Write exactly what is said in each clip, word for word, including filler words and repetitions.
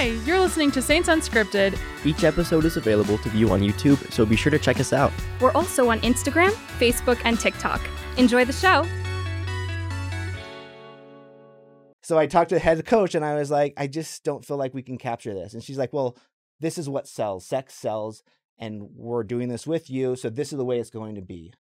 Hi, you're listening to Saints Unscripted. Each episode is available to view on YouTube, so be sure to check us out. We're also on Instagram, Facebook, and TikTok. Enjoy the show. So I talked to the head coach and I was like, I just don't feel like we can capture this. And she's like, well, this is what sells. Sex sells, and we're doing this with you, so this is the way it's going to be.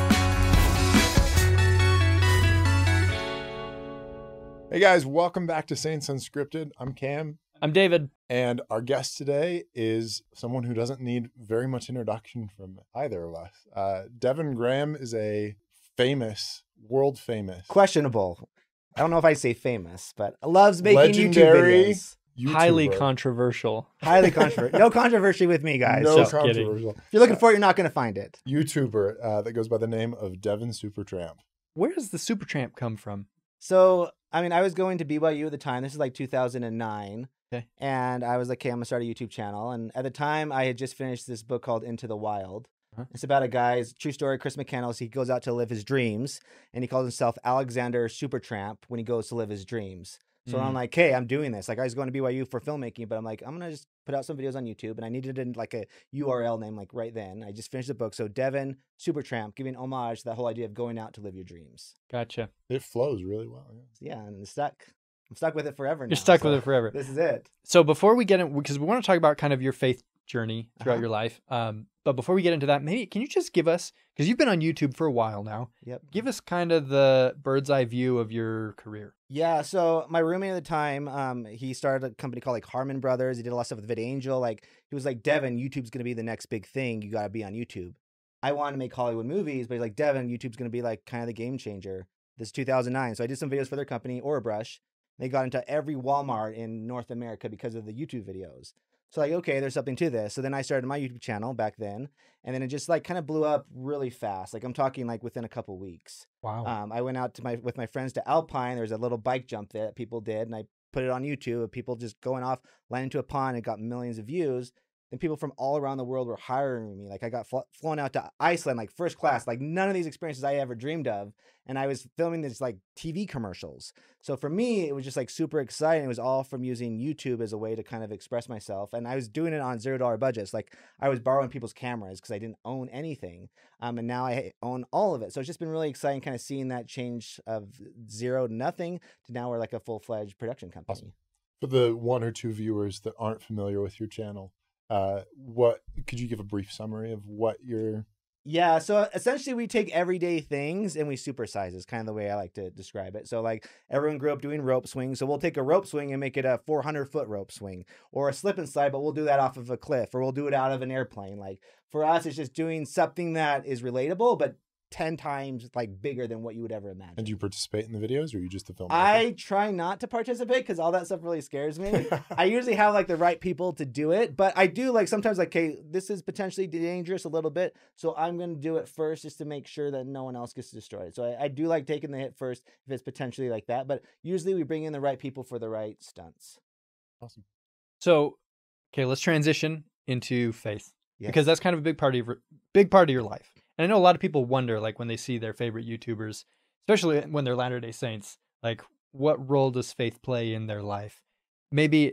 Hey guys, welcome back to Saints Unscripted. I'm Cam. I'm David. And our guest today is someone who doesn't need very much introduction from either of us. Uh, Devin Graham is a famous, world famous. Questionable. I don't know if I say famous, but loves making Legendary YouTube videos. YouTuber. Highly controversial. Highly controversial. No controversy with me, guys. No So if controversial. you're looking for it, you're not going to find it. YouTuber uh, that goes by the name of Devin Supertramp. Where does the Supertramp come from? So, I mean, I was going to B Y U at the time. This is like two thousand nine. Okay. And I was like, okay, I'm going to start a YouTube channel. And at the time, I had just finished this book called Into the Wild. Uh-huh. It's about a guy's true story, Chris McCandless. He goes out to live his dreams, and he calls himself Alexander Supertramp when he goes to live his dreams. So Mm. I'm like, hey, I'm doing this. Like, I was going to B Y U for filmmaking, but I'm like, I'm going to just put out some videos on YouTube. And I needed in like a U R L name, like right then. I just finished the book. So Devin Supertramp, giving homage to that whole idea of going out to live your dreams. Gotcha. It flows really well. Yeah. Yeah, and it's stuck. I'm stuck with it forever now. You're stuck so with it forever. This is it. So before we get in, because we want to talk about kind of your faith journey throughout Uh-huh. your life. Um, but before we get into that, maybe can you just give us, because you've been on YouTube for a while now, Yep. give us kind of the bird's eye view of your career. Yeah, so my roommate at the time, um, he started a company called like Harmon Brothers. He did a lot of stuff with VidAngel. Like he was like, Devin, YouTube's gonna be the next big thing. You gotta be on YouTube. I wanted to make Hollywood movies, but he's like, Devin, YouTube's gonna be like kind of the game changer. This is two thousand nine. So I did some videos for their company, Orabrush. They got into every Walmart in North America because of the YouTube videos. So like, okay, there's something to this. So then I started my YouTube channel back then, and then it just like kind of blew up really fast. Like I'm talking like within a couple weeks. Wow. Um, I went out to my with my friends to Alpine. There's a little bike jump there that people did, and I put it on YouTube of people just going off, landing into a pond, and got millions of views. Then people from all around the world were hiring me. Like I got fl- flown out to Iceland, like first class. Like none of these experiences I ever dreamed of. And I was filming these like T V commercials. So for me, it was just like super exciting. It was all from using YouTube as a way to kind of express myself. And I was doing it on zero dollar budgets. Like I was borrowing people's cameras because I didn't own anything. Um, and now I own all of it. So it's just been really exciting kind of seeing that change of zero to nothing to now we're like a full fledged production company. Awesome. For the one or two viewers that aren't familiar with your channel, uh, what could you give a brief summary of what you're... Yeah, so essentially we take everyday things and we supersize is kind of the way I like to describe it. So like everyone grew up doing rope swings, so we'll take a rope swing and make it a four hundred foot rope swing, or a slip and slide, but we'll do that off of a cliff, or we'll do it out of an airplane. Like for us, it's just doing something that is relatable, but ten times like bigger than what you would ever imagine. And do you participate in the videos, or are you just the filmmaker? I try not to participate because all that stuff really scares me. I usually have like the right people to do it, but I do like sometimes like, okay, this is potentially dangerous a little bit, so I'm going to do it first just to make sure that no one else gets destroyed. So I, I do like taking the hit first if it's potentially like that, but usually we bring in the right people for the right stunts. Awesome. So, okay, let's transition into faith Yes. because that's kind of a big part of your, big part of your life. And I know a lot of people wonder, like when they see their favorite YouTubers, especially when they're Latter-day Saints, like what role does faith play in their life? Maybe,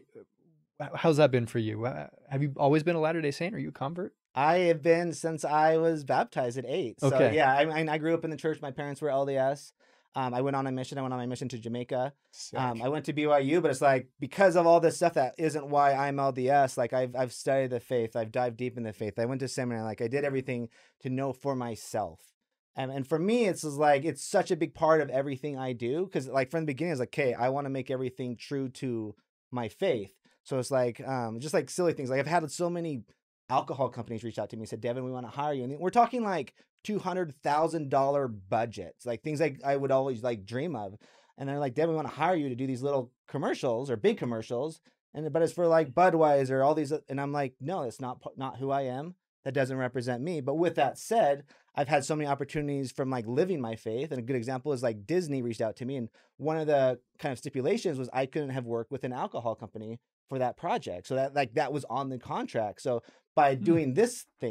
how's that been for you? Uh, Have you always been a Latter-day Saint? Are you a convert? I have been since I was baptized at eight. So Okay. yeah, I, I I grew up in the church. My parents were L D S. Um, I went on a mission. I went on my mission to Jamaica. Sick. Um, I went to B Y U, but it's like because of all this stuff that isn't why I'm L D S. Like I've I've studied the faith. I've dived deep in the faith. I went to seminary. Like I did everything to know for myself. And and for me, it's just like it's such a big part of everything I do. Because like from the beginning, it's like, okay, I want to make everything true to my faith. So it's like um, just like silly things. Like I've had so many alcohol companies reach out to me and said, Devin, we want to hire you. And we're talking like two hundred thousand dollars budgets, like things like I would always like dream of. And they're like, Devin, we want to hire you to do these little commercials or big commercials. And, but it's for like Budweiser, all these. And I'm like, no, it's not, not who I am. That doesn't represent me. But with that said, I've had so many opportunities from like living my faith. And a good example is like Disney reached out to me. And one of the kind of stipulations was I couldn't have worked with an alcohol company for that project. So that like that was on the contract. So by doing this thing,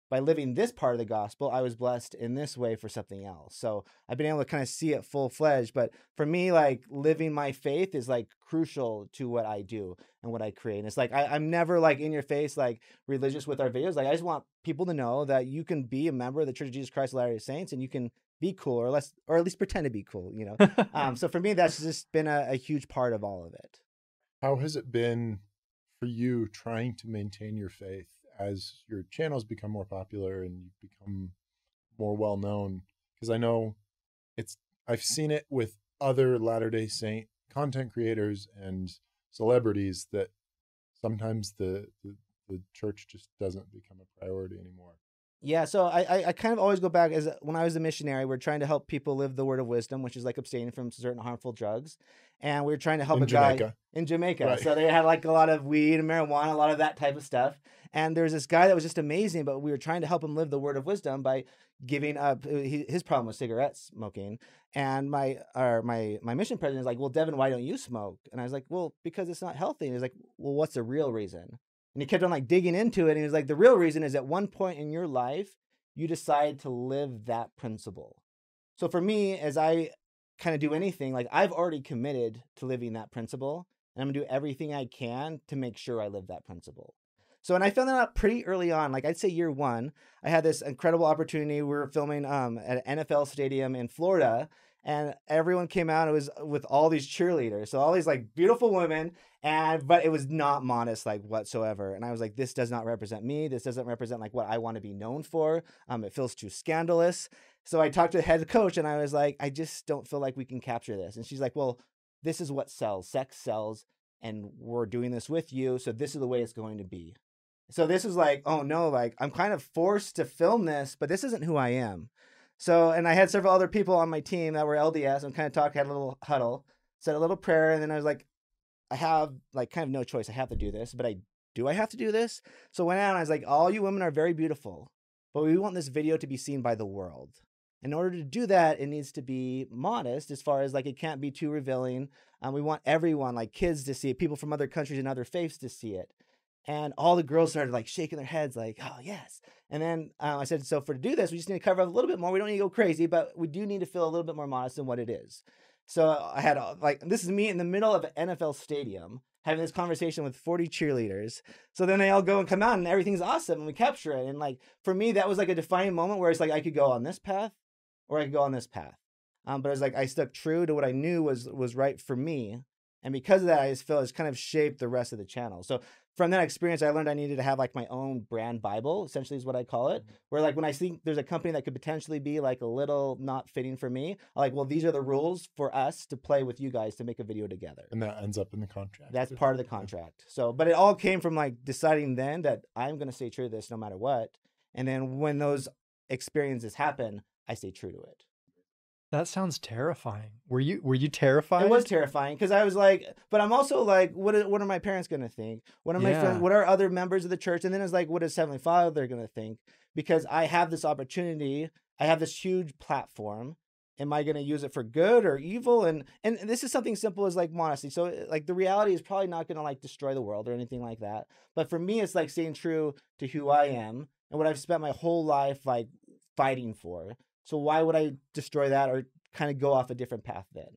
by living this part of the gospel, I was blessed in this way for something else. So I've been able to kind of see it full fledged. But for me, like living my faith is like crucial to what I do and what I create. And it's like, I, I'm never like in your face, like religious with our videos. Like I just want people to know that you can be a member of the Church of Jesus Christ of Latter-day Saints and you can be cool, or less, or at least pretend to be cool, you know? um, so for me, that's just been a, a huge part of all of it. How has it been for you trying to maintain your faith as your channels become more popular and you become more well known? Because I know it's, I've seen it with other Latter-day Saint content creators and celebrities that sometimes the, the, the church just doesn't become a priority anymore. Yeah, so I, I I kind of always go back as a- when I was a missionary, we're trying to help people live the word of wisdom, which is like abstaining from certain harmful drugs, and we were trying to help In a guy Jamaica. in Jamaica. Right. So they had like a lot of weed and marijuana, a lot of that type of stuff. And there's this guy that was just amazing, but we were trying to help him live the word of wisdom by giving up. He, his problem was cigarette smoking, and my or my my mission president is like, "Well, Devin, why don't you smoke?" And I was like, "Well, because it's not healthy." And he's like, "Well, what's the real reason?" And he kept on like digging into it, and he was like, "The real reason is at one point in your life, you decide to live that principle." So for me, as I kind of do anything, like I've already committed to living that principle, and I'm gonna do everything I can to make sure I live that principle. So, and I found that out pretty early on. Like I'd say year one, I had this incredible opportunity. We were filming um, at an N F L stadium in Florida, and everyone came out. It was with all these cheerleaders, so all these like beautiful women, and but it was not modest like whatsoever. And I was like, this does not represent me. This doesn't represent like what I want to be known for. Um, it feels too scandalous. So I talked to the head coach, and I was like, I just don't feel like we can capture this. And she's like, well, this is what sells. Sex sells, and we're doing this with you, so this is the way it's going to be. So this was like, oh no, like I'm kind of forced to film this, but this isn't who I am. So, and I had several other people on my team that were L D S and kind of talked, had a little huddle, said a little prayer. And then I was like, I have like kind of no choice. I have to do this, but I, do I have to do this? So I went out and I was like, all you women are very beautiful, but we want this video to be seen by the world. In order to do that, it needs to be modest as far as like, it can't be too revealing. Um, we want everyone, like kids to see it, people from other countries and other faiths to see it. And all the girls started like shaking their heads like, oh, yes. And then uh, I said, so for to do this, we just need to cover up a little bit more. We don't need to go crazy, but we do need to feel a little bit more modest than what it is. So I had uh, like, this is me in the middle of an N F L stadium having this conversation with forty cheerleaders. So then they all go and come out and everything's awesome and we capture it. And like, for me, that was like a defining moment where it's like, I could go on this path or I could go on this path. Um, but it was like, I stuck true to what I knew was, was right for me. And because of that, I just feel it's kind of shaped the rest of the channel. So from that experience, I learned I needed to have like my own brand Bible, essentially is what I call it. Where like when I see there's a company that could potentially be like a little not fitting for me, I'm like, well, these are the rules for us to play with you guys to make a video together. And that ends up in the contract. That's part of the contract. So, but it all came from like deciding then that I'm going to stay true to this no matter what. And then when those experiences happen, I stay true to it. That sounds terrifying. Were you were you terrified? It was terrifying because I was like, but I'm also like, what are, what are my parents going to think? What are my Yeah. friends? What are other members of the church? And then it's like, what is Heavenly Father going to think? Because I have this opportunity, I have this huge platform. Am I going to use it for good or evil? And and this is something simple as like modesty. So like the reality is probably not going to like destroy the world or anything like that. But for me, it's like staying true to who I am and what I've spent my whole life like fighting for. So why would I destroy that or kind of go off a different path then?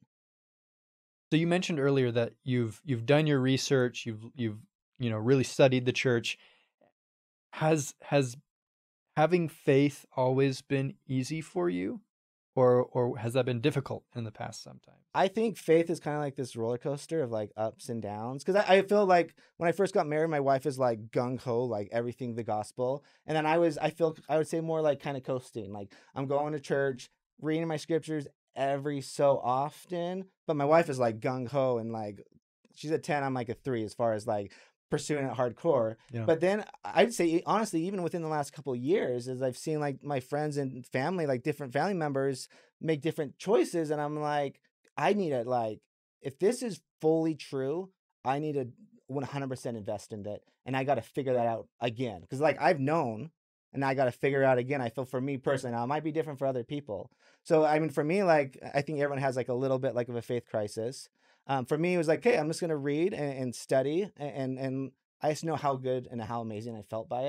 So you mentioned earlier that you've you've done your research, you've you've you know really studied the church. Has has having faith always been easy for you, or or has that been difficult in the past sometimes? I think faith is kind of like this roller coaster of like ups and downs. Cause I, I feel like when I first got married, my wife is like gung ho, like everything the gospel. And then I was, I feel, I would say more like kind of coasting. Like I'm going to church, reading my scriptures every so often. But my wife is like gung ho and like, she's a ten, I'm like a three as far as like pursuing it hardcore. Yeah. But then I'd say, honestly, even within the last couple of years, as I've seen like my friends and family, like different family members make different choices. And I'm like, I need to like, if this is fully true, I need to one hundred percent invest in that. And I got to figure that out again. Cause like I've known and I got to figure out again. I feel for me personally, now it might be different for other people. So, I mean, for me, like, I think everyone has like a little bit like of a faith crisis. Um, for me, it was like, hey, I'm just going to read and, and study. And, and I just know how good and how amazing I felt by it.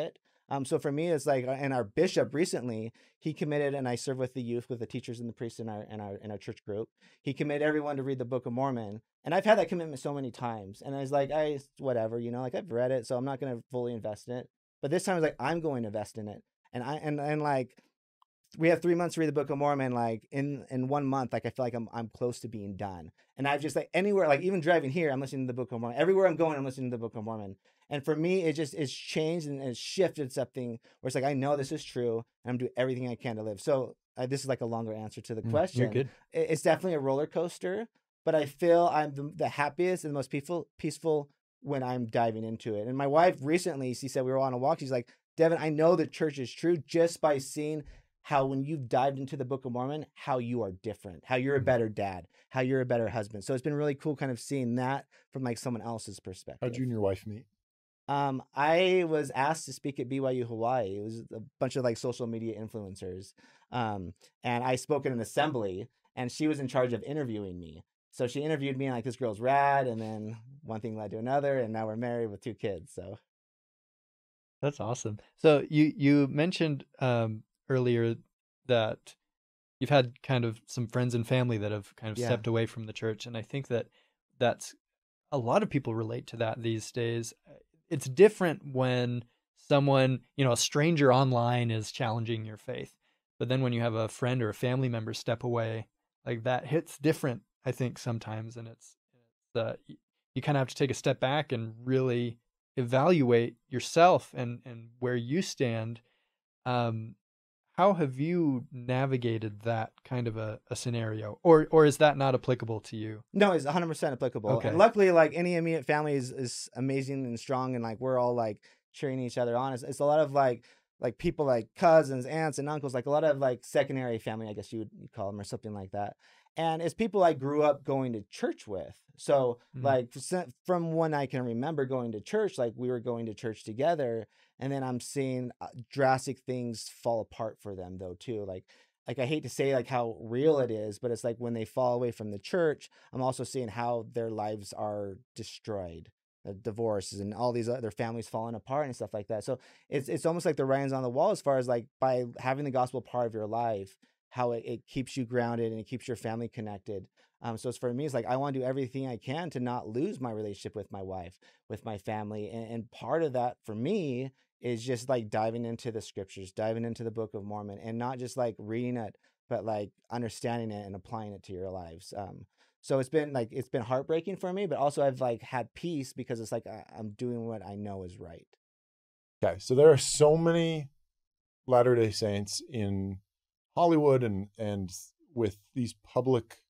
Um, so for me, it's like, uh, and our bishop recently, he committed, and I serve with the youth, with the teachers and the priests in our in our in our church group. He committed everyone to read the Book of Mormon, and I've had that commitment so many times, and I was like, I whatever, you know, like I've read it, so I'm not going to fully invest in it. But this time, I was like, I'm going to invest in it, and I and and like we have three months to read the Book of Mormon. Like in in one month, like I feel like I'm I'm close to being done, and I've just like anywhere, like even driving here, I'm listening to the Book of Mormon. Everywhere I'm going, I'm listening to the Book of Mormon. And for me, it just it's changed and it's shifted something where it's like, I know this is true and I'm doing everything I can to live. So uh, this is like a longer answer to the Mm, question. You're good. It- It's definitely a roller coaster, but I feel I'm the, the happiest and the most peaceful, peaceful when I'm diving into it. And my wife recently, she said we were on a walk. She's like, Devin, I know the church is true just by seeing how when you've dived into the Book of Mormon, how you are different, how you're a better dad, how you're a better husband. So it's been really cool kind of seeing that from like someone else's perspective. How'd you and your wife meet? Um, I was asked to speak at B Y U Hawaii. It was a bunch of like social media influencers. Um, and I spoke at an assembly and she was in charge of interviewing me. So she interviewed me and like, this girl's rad. And then one thing led to another. And now we're married with two kids. So That's awesome. So you you mentioned um, earlier that you've had kind of some friends and family that have kind of Yeah. stepped away from the church, and I think that that's a lot of people relate to that these days. It's different when someone, you know, a stranger online is challenging your faith, but then when you have a friend or a family member step away, like that hits different, I think sometimes, and it's, it's uh, y- you kind of have to take a step back and really evaluate yourself and and where you stand. Um, how have you navigated that kind of a, a scenario, or or is that not applicable to you? no, it's one hundred percent applicable. Okay. And luckily, like any immediate family is, is amazing and strong. And like, we're all like cheering each other on. It's, it's a lot of like, like people like cousins, aunts and uncles, like a lot of like secondary family, I guess you would you'd call them or something like that. And it's people I grew up going to church with. So Mhm. like f- from when I can remember going to church, like we were going to church together. And then I'm seeing uh, drastic things fall apart for them though too. Like, like I hate to say like how real it is, but it's like when they fall away from the church, I'm also seeing how their lives are destroyed. The divorces and all these other families falling apart and stuff like that. So it's it's almost like the writings on the wall as far as like by having the gospel part of your life, how it, it keeps you grounded and it keeps your family connected. Um, so it's for me, it's like I want to do everything I can to not lose my relationship with my wife, with my family. And, and part of that for me is just like diving into the scriptures, diving into the Book of Mormon, and not just like reading it, but like understanding it and applying it to your lives. Um, so it's been like it's been heartbreaking for me, but also I've like had peace because it's like I, I'm doing what I know is right. Okay, so there are so many Latter-day Saints in Hollywood and and with these public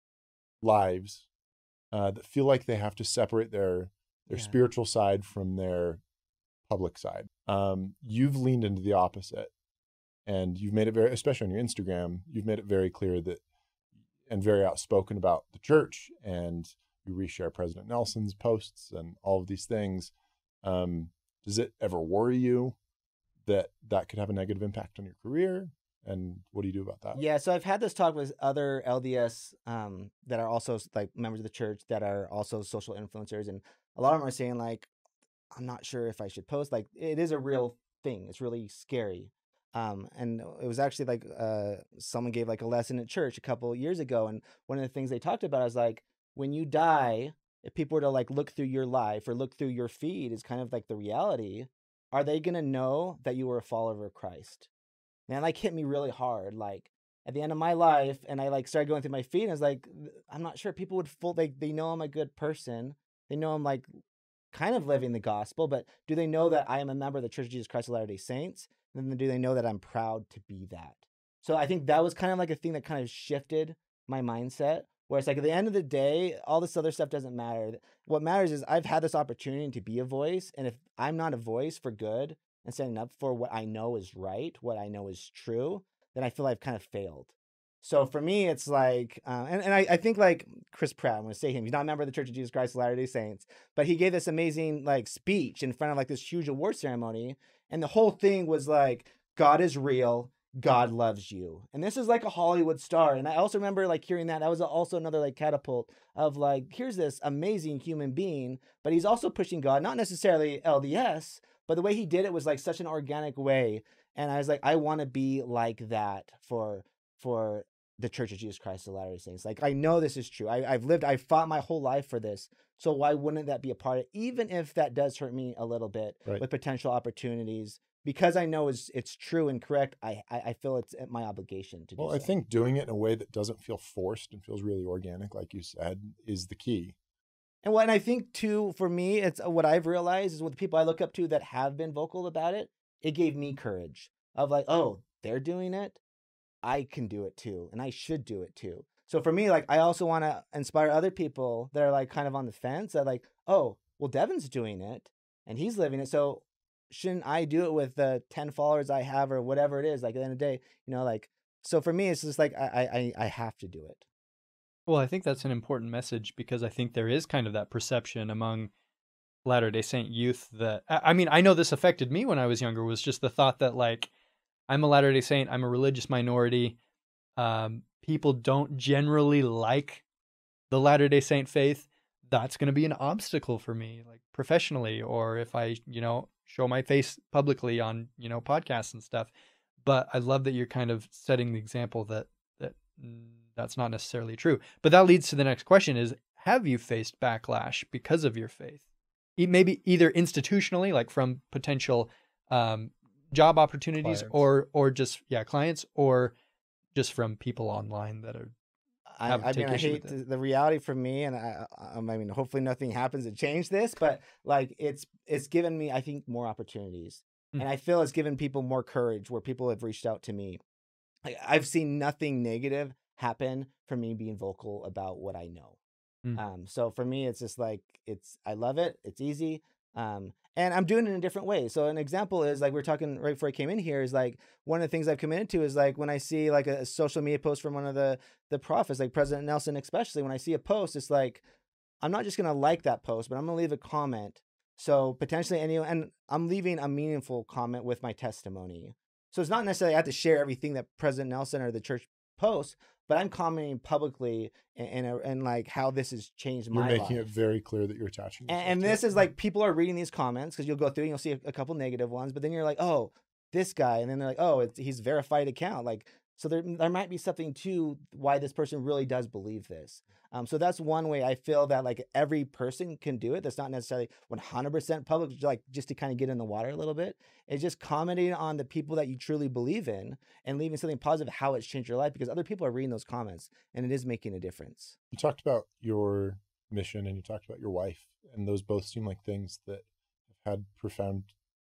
lives uh, that feel like they have to separate their their Yeah. spiritual side from their public side. Um, you've leaned into the opposite, and you've made it very, especially on your Instagram, you've made it very clear that and very outspoken about the church, and you reshare President Nelson's posts and all of these things. Um, does it ever worry you that that could have a negative impact on your career? And what do you do about that? Yeah, so I've had this talk with other L D S um, that are also like members of the church that are also social influencers, and a lot of them are saying like, I'm not sure if I should post. Like, it is a real thing. It's really scary. Um, and it was actually like uh, someone gave like a lesson at church a couple of years ago, and one of the things they talked about is like when you die, if people were to like look through your life or look through your feed, is kind of like the reality. Are they gonna know that you were a follower of Christ? Man, like hit me really hard. Like at the end of my life, and I like started going through my feed, and I was like, I'm not sure people would full. They they know I'm a good person. They know I'm like kind of living the gospel, but do they know that I am a member of the Church of Jesus Christ of Latter-day Saints? And then do they know that I'm proud to be that? So I think that was kind of like a thing that kind of shifted my mindset, where it's like at the end of the day, all this other stuff doesn't matter. What matters is I've had this opportunity to be a voice, and if I'm not a voice for good and standing up for what I know is right, what I know is true, then I feel I've kind of failed. So for me, it's like, uh, and, and I, I think like Chris Pratt, I'm going to say him, he's not a member of the Church of Jesus Christ of Latter-day Saints, but he gave this amazing like speech in front of like this huge award ceremony. And the whole thing was like, God is real. God loves you. And this is like a Hollywood star. And I also remember like hearing that. That was also another like catapult of like, here's this amazing human being, but he's also pushing God, not necessarily L D S, but the way he did it was like such an organic way. And I was like, I want to be like that for for the Church of Jesus Christ of Latter-day Saints. Like, I know this is true. I, I've lived, I've fought my whole life for this. So why wouldn't that be a part of it? Even if that does hurt me a little bit Right. with potential opportunities, because I know it's, it's true and correct, I, I, I feel it's my obligation to do Well, so. I think doing it in a way that doesn't feel forced and feels really organic, like you said, is the key. And what and I think too, for me, it's what I've realized is with the people I look up to that have been vocal about it, it gave me courage of like, oh, they're doing it. I can do it too. And I should do it too. So for me, like, I also want to inspire other people that are like kind of on the fence that like, oh, well, Devin's doing it and he's living it. So shouldn't I do it with the ten followers I have or whatever it is? Like at the end of the day, you know, like, so for me, it's just like, I, I, I have to do it. Well, I think that's an important message because I think there is kind of that perception among Latter-day Saint youth that, I I mean, I know this affected me when I was younger, was just the thought that like, I'm a Latter-day Saint, I'm a religious minority. Um, people don't generally like the Latter-day Saint faith. That's going to be an obstacle for me, like professionally, or if I, you know, show my face publicly on, you know, podcasts and stuff. But I love that you're kind of setting the example that, that mm, that's not necessarily true. But that leads to the next question is, have you faced backlash because of your faith? E- Maybe either institutionally, like from potential um, job opportunities, Clients. or or just yeah clients, or just from people online that are I, have I take mean, I issue hate with it. the, the reality for me, and I, I, I mean, hopefully nothing happens to change this, but like it's it's given me, I think, more opportunities, Mm. and I feel it's given people more courage where people have reached out to me. Like, I've seen nothing negative happen for me being vocal about what I know. Mm. Um, so for me, it's just like it's I love it. It's easy. Um, and I'm doing it in a different way. So an example is like we we're talking right before I came in here is like one of the things I've committed to is like when I see like a, a social media post from one of the the prophets, like President Nelson, especially when I see a post, it's like I'm not just gonna like that post, but I'm gonna leave a comment. So potentially any and I'm leaving a meaningful comment with my testimony. So it's not necessarily I have to share everything that President Nelson or the church posts, but I'm commenting publicly and and, and like how this has changed You're my making life. it very clear that you're attaching yourself And, and to this it. is like people are reading these comments because you'll go through and you'll see a, a couple negative ones, but then you're like, oh, this guy, and then they're like, oh, it's, he's verified account. Like, so there there might be something to why this person really does believe this. Um, so that's one way I feel that like every person can do it. That's not necessarily one hundred percent public, like just to kind of get in the water a little bit. It's just commenting on the people that you truly believe in and leaving something positive, how it's changed your life, because other people are reading those comments and it is making a difference. You talked about your mission and you talked about your wife, and those both seem like things that have had profound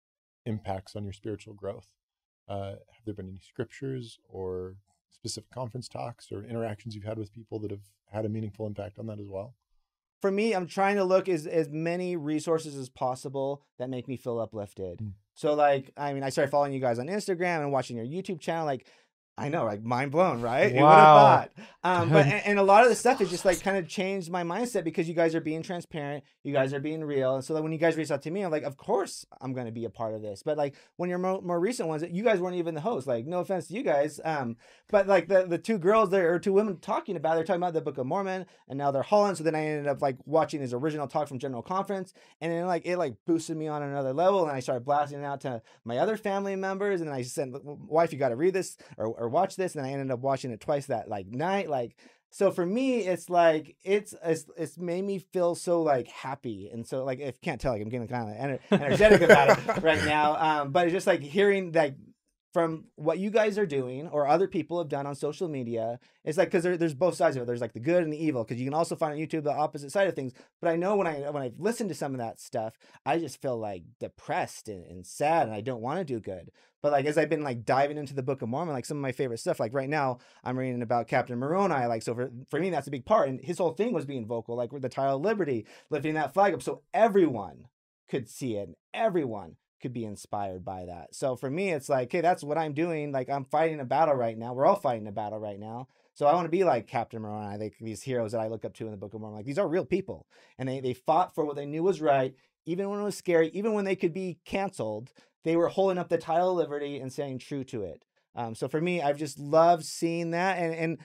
impacts on your spiritual growth. Uh, have there been any scriptures or specific conference talks or interactions you've had with people that have had a meaningful impact on that as well? For me, I'm trying to look as as many resources as possible that make me feel uplifted. Mm. So like, I mean, I started following you guys on Instagram and watching your YouTube channel. Like, I know, like mind blown, right? Who would have Wow. thought? Um, but and, and a lot of the stuff has just like kind of changed my mindset because you guys are being transparent, you guys are being real, and so that when you guys reach out to me, I'm like, of course I'm going to be a part of this. But like when your more, more recent ones, you guys weren't even the host. Like, no offense to you guys, um, but like the the two girls there or two women talking about, they're talking about the Book of Mormon, and now they're Holland. So then I ended up like watching his original talk from General Conference, and then like it like boosted me on another level, and I started blasting it out to my other family members, and then I sent wife, you got to read this or, or watch this, and I ended up watching it twice that like night. Like, so for me, it's like it's it's it's made me feel so like happy, and so like if you can't tell, like I'm getting kind of ener- energetic about it right now. Um, but it's just like hearing like from what you guys are doing or other people have done on social media. It's like, because there, there's both sides of it. There's like the good and the evil, because you can also find on YouTube the opposite side of things. But I know when I when I've listened to some of that stuff, I just feel like depressed and, and sad, and I don't want to do good. But like as I've been like diving into the Book of Mormon, like some of my favorite stuff, like right now I'm reading about Captain Moroni. Like, so for, for me, that's a big part. And his whole thing was being vocal, like with the Tile of Liberty, lifting that flag up so everyone could see it and everyone could be inspired by that. So for me, it's like, hey, that's what I'm doing. Like, I'm fighting a battle right now. We're all fighting a battle right now. So I want to be like Captain Moroni. I think these heroes that I look up to in the Book of Mormon, like these are real people, and they they fought for what they knew was right, even when it was scary, even when they could be canceled. They were holding up the Tile of Liberty and staying true to it. Um, so for me, I've just loved seeing that. And and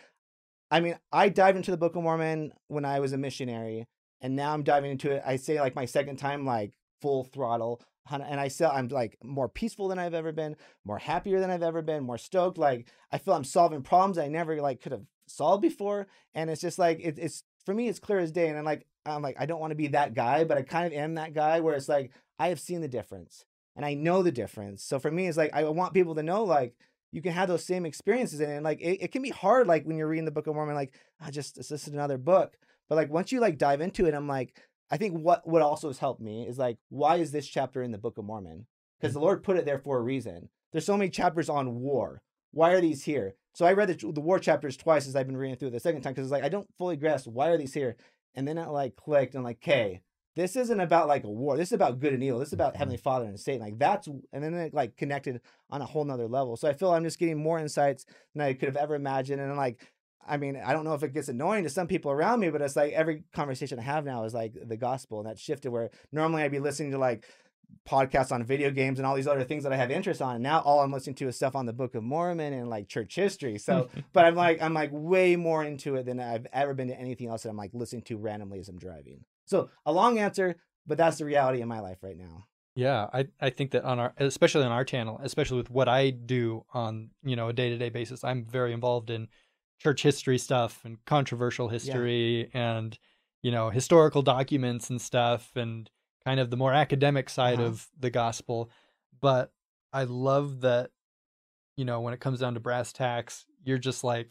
I mean, I dived into the Book of Mormon when I was a missionary, and now I'm diving into it. I say like my second time, like full throttle. And I feel I'm like more peaceful than I've ever been, more happier than I've ever been, more stoked. Like I feel I'm solving problems I never like could have solved before. And it's just like, it, it's, for me, it's clear as day. And I'm like, I'm like, I don't want to be that guy, but I kind of am that guy where it's like, I have seen the difference and I know the difference. So for me, it's like, I want people to know, like, you can have those same experiences. And like, it, it can be hard. Like when you're reading the Book of Mormon, like, I just, it's just another book. But like, once you like dive into it, I'm like, I think what, what also has helped me is like, why is this chapter in the Book of Mormon? Because the Lord put it there for a reason. There's so many chapters on war. Why are these here? So I read the, the war chapters twice as I've been reading through it the second time, because it's like, I don't fully grasp why are these here? And then it like clicked and like, okay, this isn't about like a war. This is about good and evil. This is about Heavenly Father and Satan. Like that's, and then it like connected on a whole nother level. So I feel I'm just getting more insights than I could have ever imagined. And like, I mean, I don't know if it gets annoying to some people around me, but it's like every conversation I have now is like the gospel, and that shifted where normally I'd be listening to like podcasts on video games and all these other things that I have interest on. And now all I'm listening to is stuff on the Book of Mormon and like church history. So, but I'm like, I'm like way more into it than I've ever been to anything else that I'm like listening to randomly as I'm driving. So a long answer, but that's the reality in my life right now. Yeah, I, I think that on our, especially on our channel, especially with what I do on, you know, a day-to-day basis, I'm very involved in church history stuff and controversial history yeah. and, you know, historical documents and stuff and kind of the more academic side uh-huh. of the gospel. But I love that, you know, when it comes down to brass tacks, you're just like,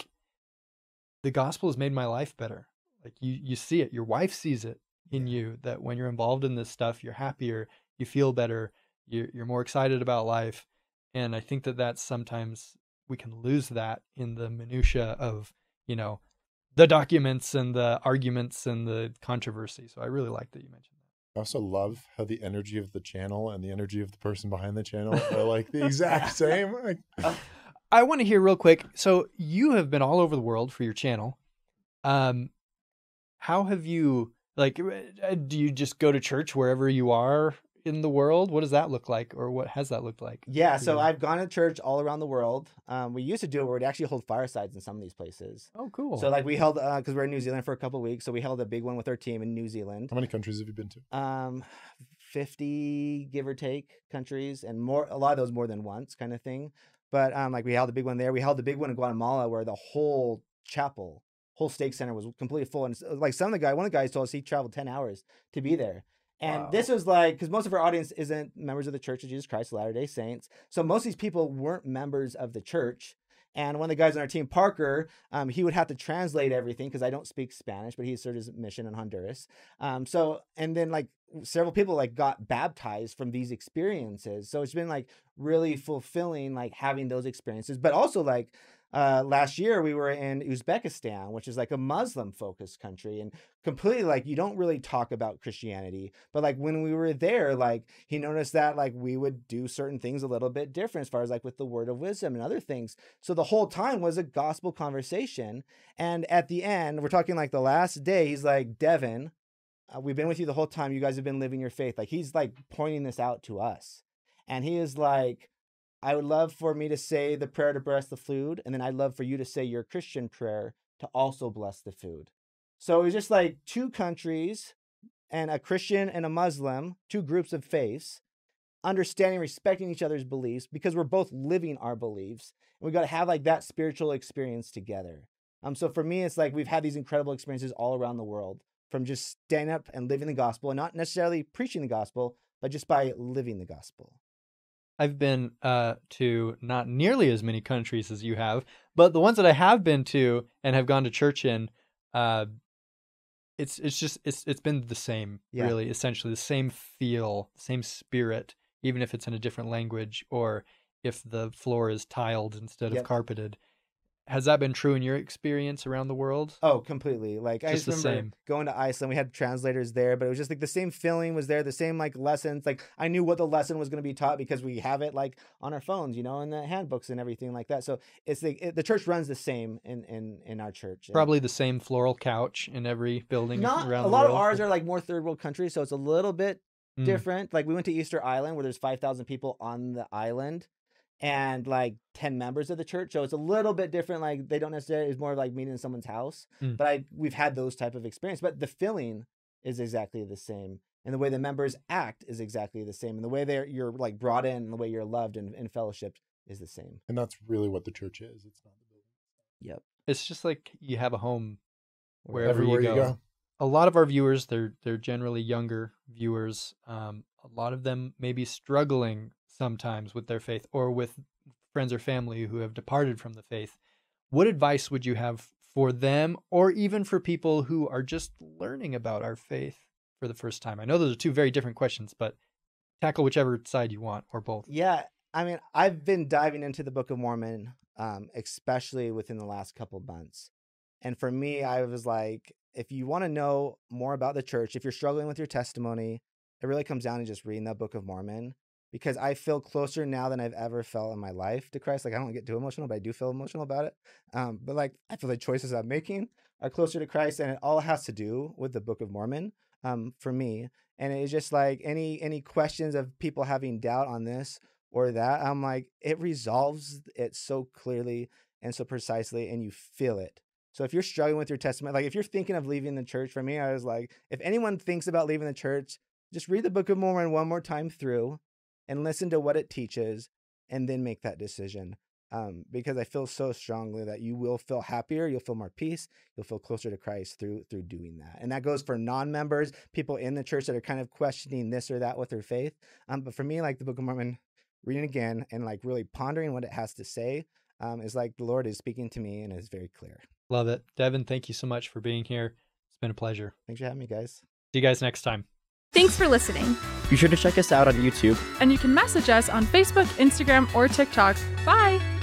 the gospel has made my life better. Like you, you see it, your wife sees it in you, that when you're involved in this stuff, you're happier, you feel better, you're, you're more excited about life. And I think that that's sometimes we can lose that in the minutia of, you know, the documents and the arguments and the controversy. So I really like that you mentioned that. I also love how the energy of the channel and the energy of the person behind the channel are like the exact same. Like... I want to hear real quick. So you have been all over the world for your channel. Um, how have you, like, do you just go to church wherever you are in the world? What does that look like, or what has that looked like? Yeah, so I've gone to church all around the world. Um, we used to do it where we'd actually hold firesides in some of these places. Oh, cool. So like we held, uh, because we're in New Zealand for a couple of weeks, so we held a big one with our team in New Zealand. How many countries have you been to? Um, fifty, give or take, countries, and more. A lot of those more than once, kind of thing. But um, like we held a big one there. We held a big one in Guatemala where the whole chapel, whole stake center was completely full. And like some of the guy, one of the guys told us he traveled ten hours to be there. And wow. This was like, because most of our audience isn't members of the Church of Jesus Christ of Latter-day Saints. So most of these people weren't members of the church. And one of the guys on our team, Parker, um, he would have to translate everything because I don't speak Spanish, but he served his mission in Honduras. Um, so, and then like several people like got baptized from these experiences. So it's been like really fulfilling, like having those experiences, but also like, Uh, last year we were in Uzbekistan, which is like a Muslim focused country, and completely like you don't really talk about Christianity, but like when we were there, like he noticed that like we would do certain things a little bit different as far as like with the word of wisdom and other things. So the whole time was a gospel conversation. And at the end, we're talking like the last day, he's like, Devin, uh, we've been with you the whole time. You guys have been living your faith. Like he's like pointing this out to us. And he is like, I would love for me to say the prayer to bless the food, and then I'd love for you to say your Christian prayer to also bless the food. So it was just like two countries and a Christian and a Muslim, two groups of faiths, understanding, respecting each other's beliefs because we're both living our beliefs. And we got to have like that spiritual experience together. Um, so for me, it's like we've had these incredible experiences all around the world from just standing up and living the gospel, and not necessarily preaching the gospel, but just by living the gospel. I've been uh, to not nearly as many countries as you have, but the ones that I have been to and have gone to church in, uh, it's it's just it's it's been the same, yeah. Really, essentially the same feel, same spirit, even if it's in a different language or if the floor is tiled instead yep. of carpeted. Has that been true in your experience around the world? Oh, completely. Like just I just the remember same. Going to Iceland, we had translators there, but it was just like the same feeling was there, the same like lessons. Like I knew what the lesson was going to be taught because we have it like on our phones, you know, in the handbooks and everything like that. So it's the it, the church runs the same in in in our church. Probably the same floral couch in every building Not, around a the lot world. of ours are like more third world countries, so it's a little bit Mm. different. Like we went to Easter Island where there's five thousand people on the island and like ten members of the church. So it's a little bit different. Like they don't necessarily, it's more like meeting in someone's house, Mm. but I, we've had those type of experience, but the feeling is exactly the same. and the way the members act is exactly the same, and the way they're you're like brought in and the way you're loved and, and fellowship is the same. And that's really what the church is. It's not the building. Yep. It's just like you have a home wherever Everywhere you go. you go. A lot of our viewers, they're they're generally younger viewers. Um, a lot of them may be struggling sometimes with their faith or with friends or family who have departed from the faith. What advice would you have for them, or even for people who are just learning about our faith for the first time? I know those are two very different questions, but tackle whichever side you want, or both. Yeah, I mean, I've been diving into the Book of Mormon, um, especially within the last couple months. And for me, I was like, if you want to know more about the church, if you're struggling with your testimony, it really comes down to just reading that Book of Mormon, because I feel closer now than I've ever felt in my life to Christ. Like, I don't get too emotional, but I do feel emotional about it. Um, but like, I feel the choices I'm making are closer to Christ, and it all has to do with the Book of Mormon, um, for me. And it's just like any any questions of people having doubt on this or that, I'm like, it resolves it so clearly and so precisely, and you feel it. So if you're struggling with your testimony, like if you're thinking of leaving the church, for me, I was like, if anyone thinks about leaving the church, just read the Book of Mormon one more time through and listen to what it teaches, and then make that decision. Um, because I feel so strongly that you will feel happier, you'll feel more peace, you'll feel closer to Christ through through doing that. And that goes for non-members, people in the church that are kind of questioning this or that with their faith. Um, but for me, like the Book of Mormon, reading again and like really pondering what it has to say, um, is like the Lord is speaking to me and is very clear. Love it. Devin, thank you so much for being here. It's been a pleasure. Thanks for having me, guys. See you guys next time. Thanks for listening. Be sure to check us out on YouTube. And you can message us on Facebook, Instagram, or TikTok. Bye!